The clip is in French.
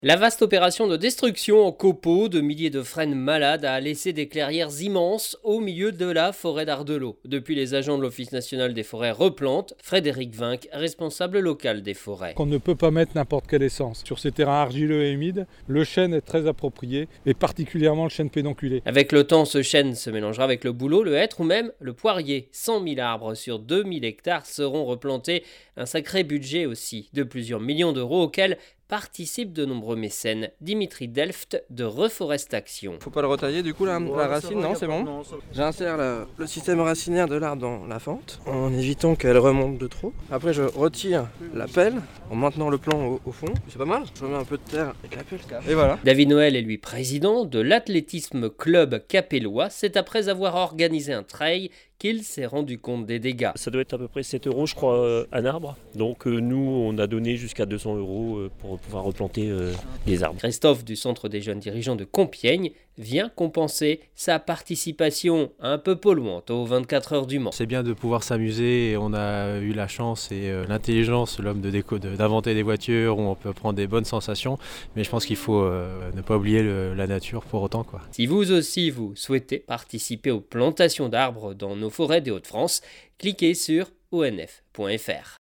La vaste opération de destruction en copeaux de milliers de frênes malades a laissé des clairières immenses au milieu de la forêt d'Ardelot. Depuis, les agents de l'Office national des forêts replantent. Frédéric Vinck, responsable local des forêts. On ne peut pas mettre n'importe quelle essence. Sur ces terrains argileux et humides, le chêne est très approprié, et particulièrement le chêne pédonculé. Avec le temps, ce chêne se mélangera avec le bouleau, le hêtre ou même le poirier. 100 000 arbres sur 2000 hectares seront replantés. Un sacré budget aussi, de plusieurs millions d'euros auxquels participent de nombreux mécènes. Dimitri Delft de Reforest Action. Faut pas le retailler du coup la racine, non c'est bon. J'insère le système racinaire de l'arbre dans la fente en évitant qu'elle remonte de trop. Après je retire la pelle en maintenant le plan au fond. C'est pas mal. Je remets un peu de terre avec la pelle. Et voilà. David Noël est lui président de l'athlétisme club capellois. C'est après avoir organisé un trail qu'il s'est rendu compte des dégâts. Ça doit être à peu près 7 € je crois un arbre. Donc nous on a donné jusqu'à 200 € pour pouvoir replanter les arbres. Christophe du Centre des jeunes dirigeants de Compiègne vient compenser sa participation un peu polluante aux 24 heures du Mans. C'est bien de pouvoir s'amuser et on a eu la chance et l'intelligence, l'homme d'inventer des voitures où on peut prendre des bonnes sensations, mais je pense qu'il faut ne pas oublier la nature pour autant, quoi. Si vous aussi vous souhaitez participer aux plantations d'arbres dans nos forêts des Hauts-de-France, cliquez sur onf.fr.